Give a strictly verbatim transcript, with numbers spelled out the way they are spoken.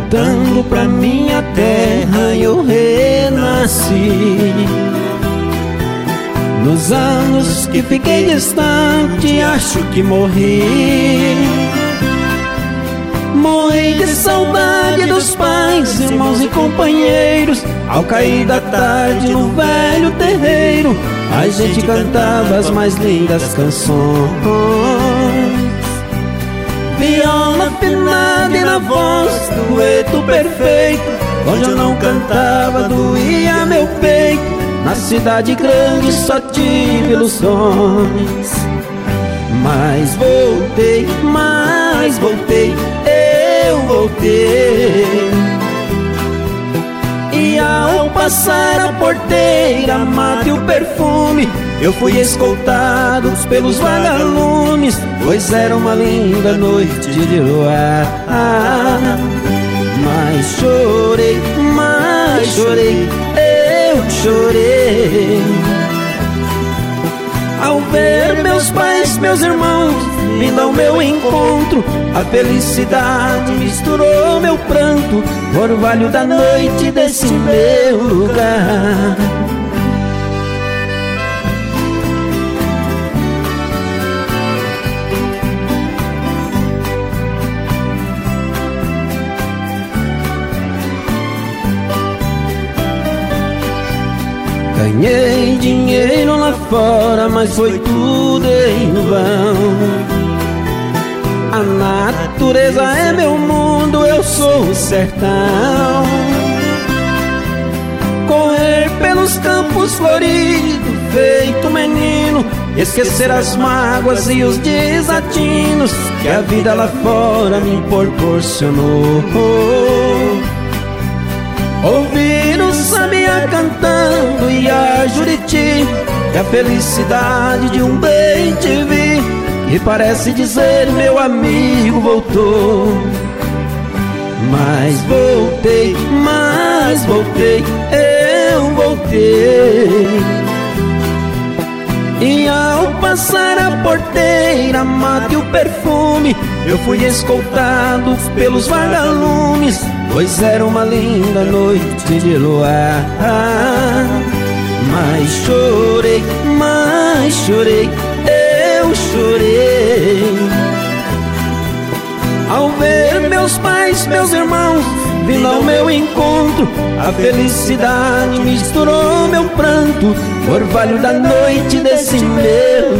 voltando pra minha terra eu renasci. Nos anos que fiquei distante, acho que morri. Morri de saudade dos pais, irmãos e companheiros. Ao cair da tarde no velho terreiro, a gente cantava as mais lindas canções. Viola afinada e na voz, dueto perfeito. Onde eu não cantava doía meu peito. Na cidade grande só tive ilusões. Mas voltei, mas voltei, eu voltei. E ao passar a porteira, mate o perfume, eu fui escoltado pelos vagalumes, pois era uma linda noite de luar. Mas chorei, mas chorei, eu chorei. Ao ver meus pais, meus irmãos vindo ao meu encontro, a felicidade misturou meu pranto, orvalho da noite desse meu lugar. Ganhei dinheiro lá fora, mas foi tudo em vão. A natureza é meu mundo, eu sou o sertão. Correr pelos campos floridos, feito menino, esquecer as mágoas e os desatinos que a vida lá fora me proporcionou. Ouvir o sabiá cantando e a Juriti, que a felicidade de um bem te vi, e parece dizer meu amigo voltou. Mas voltei, mas voltei, eu voltei. E ao passar a porteira, mate o perfume, eu fui escoltado pelos vagalumes, pois era uma linda noite de luar. Mas chorei, mas chorei, eu chorei. Ao ver meus pais, meus irmãos vindo ao meu encontro, a felicidade misturou meu pranto, orvalho da noite desse meu